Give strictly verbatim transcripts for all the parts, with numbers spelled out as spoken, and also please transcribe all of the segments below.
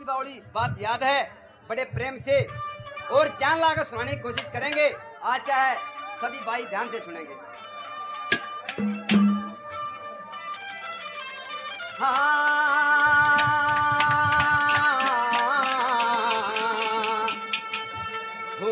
की बावली बात याद है, बड़े प्रेम से और जान लाकर सुनाने की कोशिश करेंगे। आशा है सभी भाई ध्यान से सुनेंगे। हाँ हो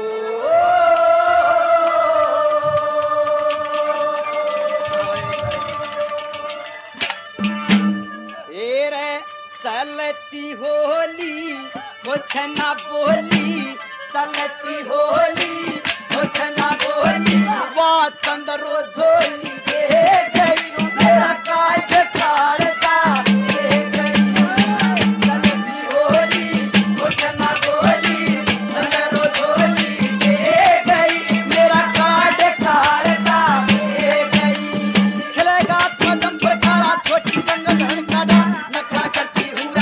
चलती होली कुछ ना बोली, चलती होली कुछ ना बोली, बात अंदरो झोली दे गई मेरा काज कालजा दे गई। चलती होली कुछ ना बोली, अंदरो झोली दे गई मेरा काज कालजा दे गई। खिलेगा कदम पर खड़ा छोटी जंगल धन का नखरा करती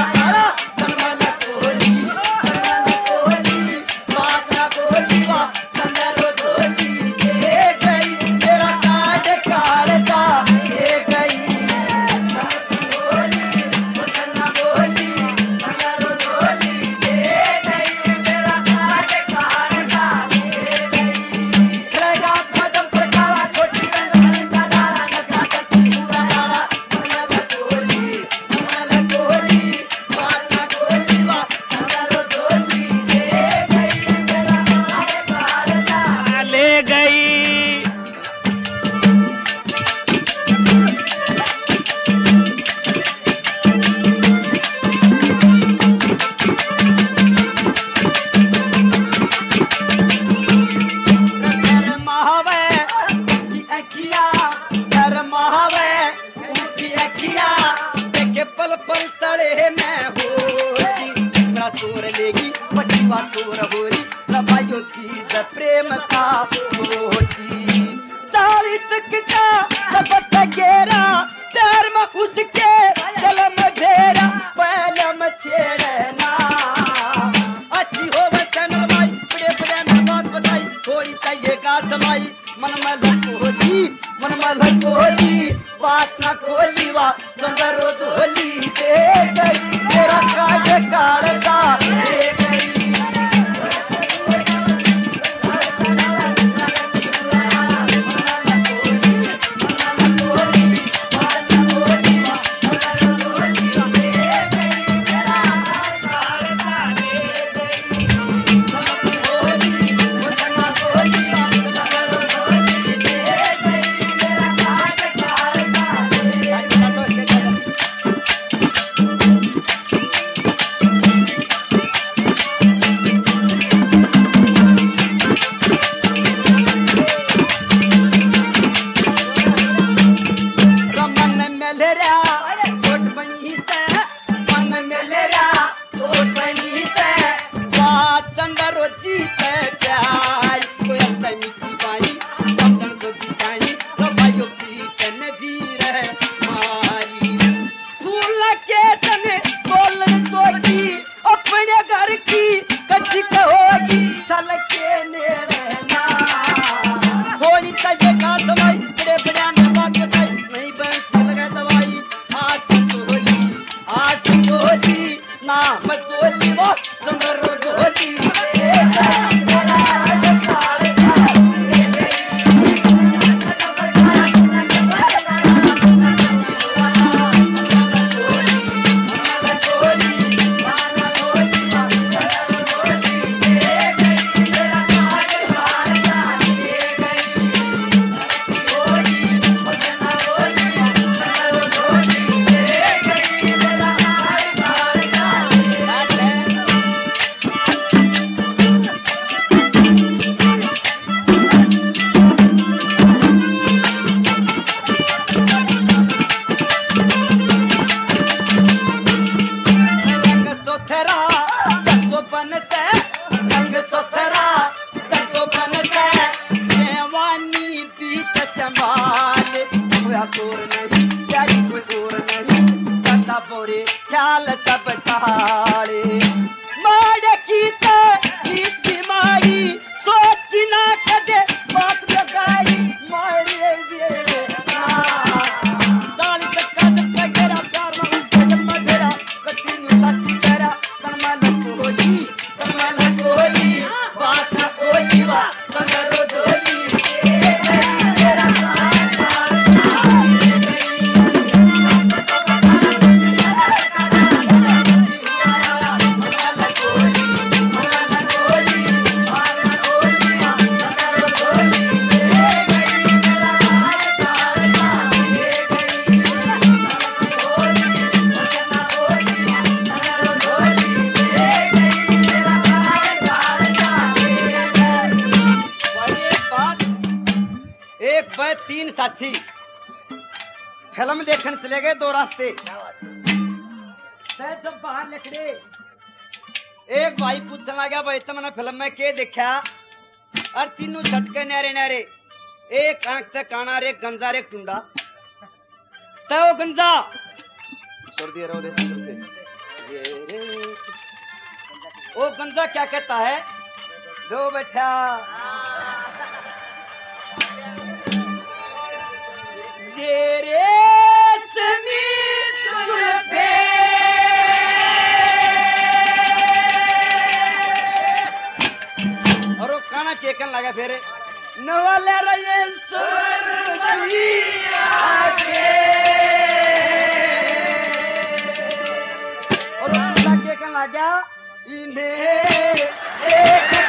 पल पल तड़े मैं होती मेरा चोर लेगी पटीवा चोर होरी रबाइयों की द प्रेम का होती। चालीस का सबक गेरा पैर में उसके दिल में घेरा पहले में छेड़ना अच्छी हो वसन भाई बड़े बड़े में बात बताई थोड़ी चाहिए का समाई मन में लकोली मन में लकोली बात न खोली वा सुंदर रोज होली दे गई मेरा काज कालजा दे गई। ख्याल सब टाले माड़ की तो मारी सोच ना कदे बात लगाई मारे दाल सका सका गेरा प्यार में जन्म तेरा कटी नु साची तेरा तन मन वह तीन साथी फिल्म देखने चले गए दो रास्ते। जब बाहर निकले एक भाई पूछने लगा भाई तुमने फिल्म में क्या देखा? और तीनों झटके नारे नारे, एक आंख तक काना रे गंजा रे टुंडा। तो वो गंजा सर्दी रो रे वो गंजा क्या कहता है? दो बैठा जेरे समी सुल्फे और वो काना केकन लगा फिर नवाले रहे सुरजी आके और वो केकन लगा इन्हें